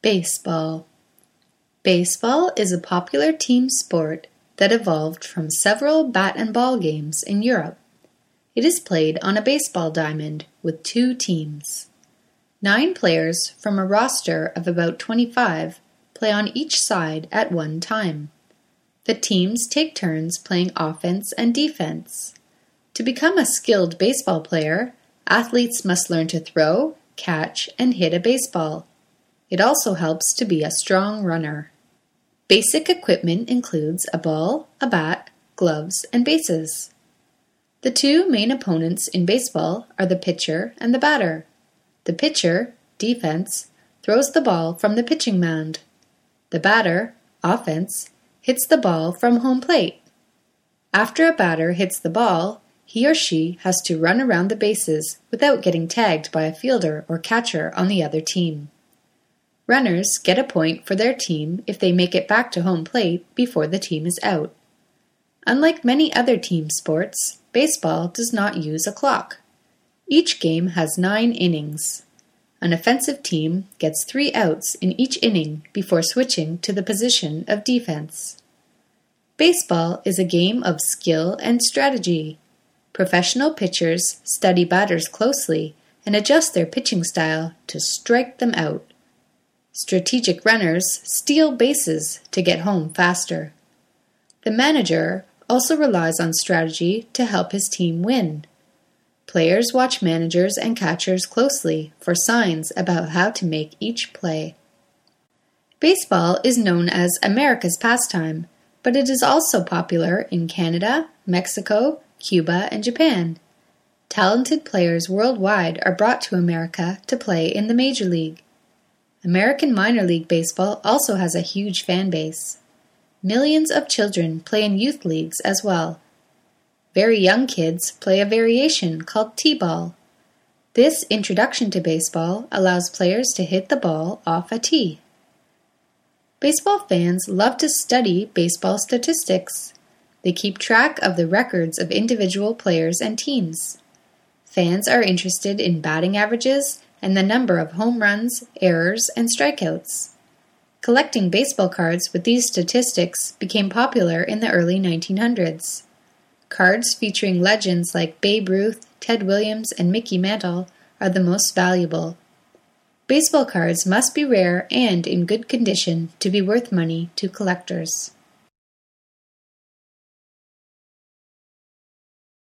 Baseball. Baseball is a popular team sport that evolved from several bat and ball games in Europe. It is played on a baseball diamond with two teams. 9 players from a roster of about 25 play on each side at one time. The teams take turns playing offense and defense. To become a skilled baseball player, athletes must learn to throw, catch, and hit a baseball. It also helps to be a strong runner. Basic equipment includes a ball, a bat, gloves, and bases. The two main opponents in baseball are the pitcher and the batter. The pitcher, defense, throws the ball from the pitching mound. The batter, offense, hits the ball from home plate. After a batter hits the ball, he or she has to run around the bases without getting tagged by a fielder or catcher on the other team. Runners get a point for their team if they make it back to home plate before the team is out. Unlike many other team sports, baseball does not use a clock. Each game has 9 innings. An offensive team gets 3 outs in each inning before switching to the position of defense. Baseball is a game of skill and strategy. Professional pitchers study batters closely and adjust their pitching style to strike them out. Strategic runners steal bases to get home faster. The manager also relies on strategy to help his team win. Players watch managers and catchers closely for signs about how to make each play. Baseball is known as America's pastime, but it is also popular in Canada, Mexico, Cuba, and Japan. Talented players worldwide are brought to America to play in the Major League. American minor league baseball also has a huge fan base. Millions of children play in youth leagues as well. Very young kids play a variation called T-ball. This introduction to baseball allows players to hit the ball off a tee. Baseball fans love to study baseball statistics. They keep track of the records of individual players and teams. Fans are interested in batting averages and the number of home runs, errors, and strikeouts. Collecting baseball cards with these statistics became popular in the early 1900s. Cards featuring legends like Babe Ruth, Ted Williams, and Mickey Mantle are the most valuable. Baseball cards must be rare and in good condition to be worth money to collectors.